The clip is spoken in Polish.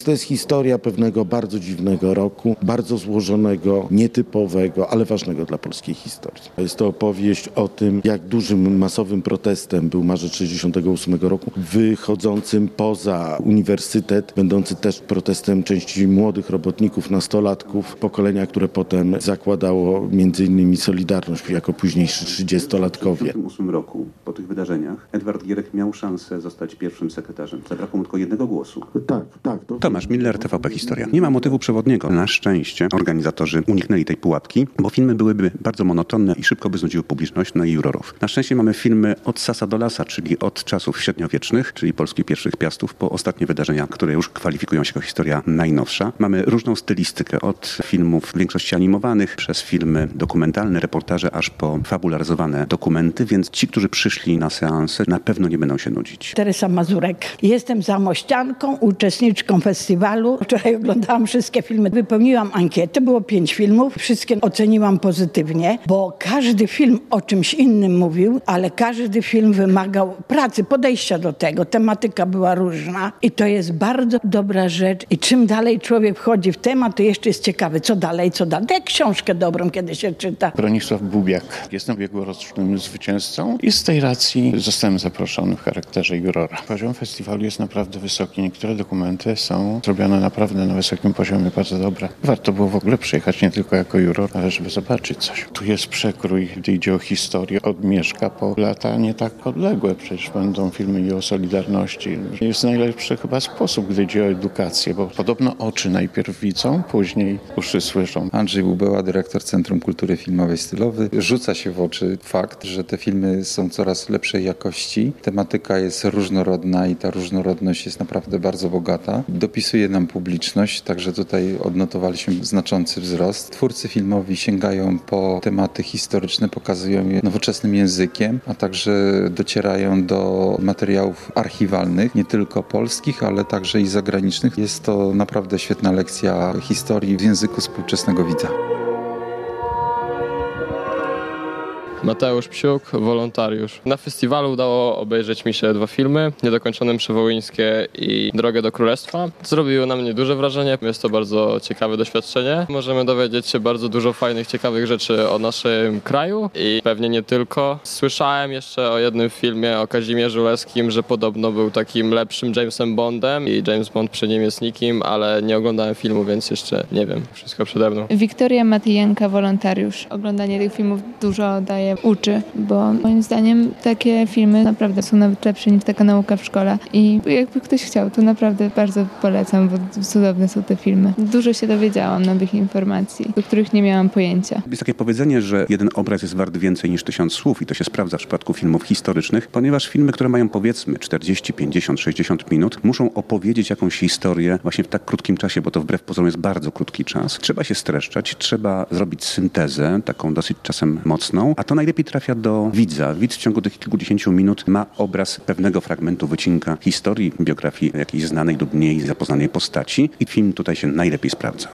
To jest historia pewnego bardzo dziwnego roku, bardzo złożonego, nietypowego, ale ważnego dla polskiej historii. Jest to opowieść o tym, jak dużym, masowym protestem był marzec 1968 roku, wychodzącym poza uniwersytet, będący też protestem części młodych robotników, nastolatków, pokolenia, które potem zakładało m.in. Solidarność jako późniejsi 30-latkowie. W 1968 roku, po tych wydarzeniach, Edward Gierek miał szansę zostać pierwszym sekretarzem. Zabrakło mu tylko jednego głosu. Tak. Tomasz Miller, TVP Historia. Nie ma motywu przewodniego. Na szczęście organizatorzy uniknęli tej pułapki, bo filmy byłyby bardzo monotonne i szybko by znudziły publiczność, no i jurorów. Na szczęście mamy filmy od sasa do lasa, czyli od czasów średniowiecznych, czyli Polski pierwszych piastów, po ostatnie wydarzenia, które już kwalifikują się jako historia najnowsza. Mamy różną stylistykę, od filmów w większości animowanych, przez filmy dokumentalne, reportaże, aż po fabularyzowane dokumenty, więc ci, którzy przyszli na seanse, na pewno nie będą się nudzić. Teresa Mazurek. Jestem zamościanką, uczestniczką festiwalu. Wczoraj oglądałam wszystkie filmy. Wypełniłam ankietę, było 5 filmów. Wszystkie oceniłam pozytywnie, bo każdy film o czymś innym mówił, ale każdy film wymagał pracy, podejścia do tego. Tematyka była różna i to jest bardzo dobra rzecz. I czym dalej człowiek wchodzi w temat, to jeszcze jest ciekawy, co dalej. Jak książkę dobrą, kiedy się czyta. Bronisław Bubiak. Jestem ubiegłorocznym zwycięzcą i z tej racji zostałem zaproszony w charakterze jurora. Poziom festiwalu jest naprawdę wysoki. Niektóre dokumenty są zrobione naprawdę na wysokim poziomie, bardzo dobre. Warto było w ogóle przyjechać nie tylko jako juror, ale żeby zobaczyć coś. Tu jest przekrój, gdy idzie o historię od Mieszka po lata nie tak odległe. Przecież będą filmy i o Solidarności. Jest najlepszy chyba sposób, gdy idzie o edukację, bo podobno oczy najpierw widzą, później uszy słyszą. Andrzej Bubeła, dyrektor Centrum Kultury Filmowej Stylowy. Rzuca się w oczy fakt, że te filmy są coraz lepszej jakości. Tematyka jest różnorodna i ta różnorodność jest naprawdę bardzo bogata. Dopisuje nam publiczność, także tutaj odnotowaliśmy znaczący wzrost. Twórcy filmowi sięgają po tematy historyczne, pokazują je nowoczesnym językiem, a także docierają do materiałów archiwalnych, nie tylko polskich, ale także i zagranicznych. Jest to naprawdę świetna lekcja historii w języku współczesnego widza. Mateusz Psiuk, wolontariusz. Na festiwalu udało obejrzeć mi się 2 filmy, Niedokończone Przewołyńskie i Drogę do Królestwa. Zrobiło na mnie duże wrażenie, jest to bardzo ciekawe doświadczenie. Możemy dowiedzieć się bardzo dużo fajnych, ciekawych rzeczy o naszym kraju i pewnie nie tylko. Słyszałem jeszcze o jednym filmie o Kazimierzu Leskim, że podobno był takim lepszym Jamesem Bondem i James Bond przy nim jest nikim, ale nie oglądałem filmu, więc jeszcze nie wiem, wszystko przede mną. Wiktoria Matyjenka, wolontariusz. Oglądanie tych filmów dużo daje, uczy, bo moim zdaniem takie filmy naprawdę są nawet lepsze niż taka nauka w szkole i jakby ktoś chciał, to naprawdę bardzo polecam, bo cudowne są te filmy. Dużo się dowiedziałam nowych informacji, o których nie miałam pojęcia. Jest takie powiedzenie, że jeden obraz jest wart więcej niż 1000 słów i to się sprawdza w przypadku filmów historycznych, ponieważ filmy, które mają powiedzmy 40, 50, 60 minut, muszą opowiedzieć jakąś historię właśnie w tak krótkim czasie, bo to wbrew pozorom jest bardzo krótki czas. Trzeba się streszczać, trzeba zrobić syntezę, taką dosyć czasem mocną, a to najlepiej trafia do widza. Widz w ciągu tych kilkudziesięciu minut ma obraz pewnego fragmentu, wycinka historii, biografii jakiejś znanej lub mniej zapoznanej postaci i film tutaj się najlepiej sprawdza.